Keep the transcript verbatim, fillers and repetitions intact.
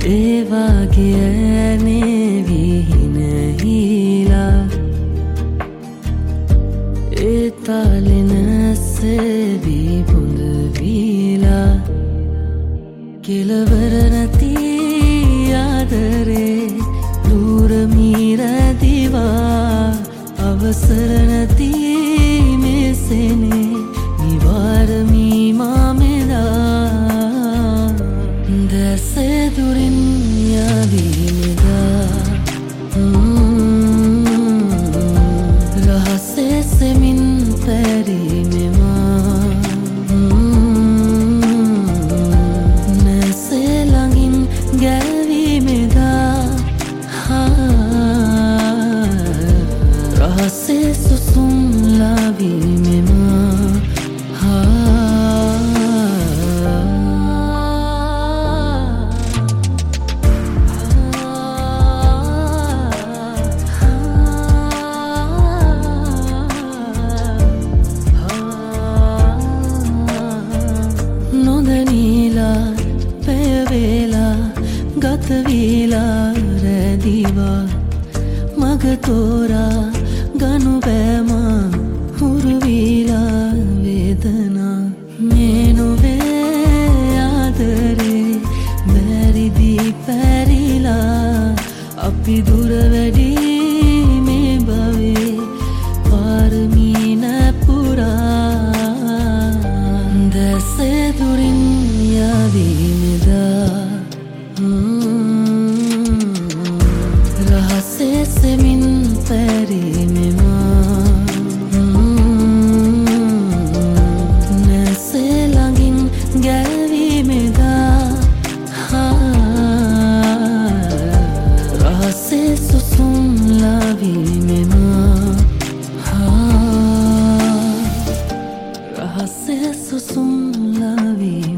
ඒවාගේනේ විහිනහිලා ඒ තාලෙනසේ විබුඳ වීලා කෙලවර නැති ආදරේ ලූරමීරදිවා අවසර නැති මෙසෙනේ නිවාරමී මාමෙදා දැසේ දුරින් යදීමෙදා රහසේ සෙමින් පැරීමෙමා නැසේ ළඟින් ගැවීමෙදා රහසේ සුසුම් ලාවීමෙමා නොදනීලා පැයවේලා ගතවීලා රැදිවා මගතෝරා ගනු බෑමා හුරුවීලා වේදනා මේ නොවේ ආදරේ බැරිදී පැරිලා අපි දුර වැඩි මේ භවේ පාරමී නැපුරා දැසේ දුරින් යදීමෙදා රහසේ සෙමින් පැරීමෙමා නැසේ ළඟින් ගැවීමෙදා රහසේ සුසුම් ලාවීමෙමා රහසේ සුසුම් ලාවීමෙමා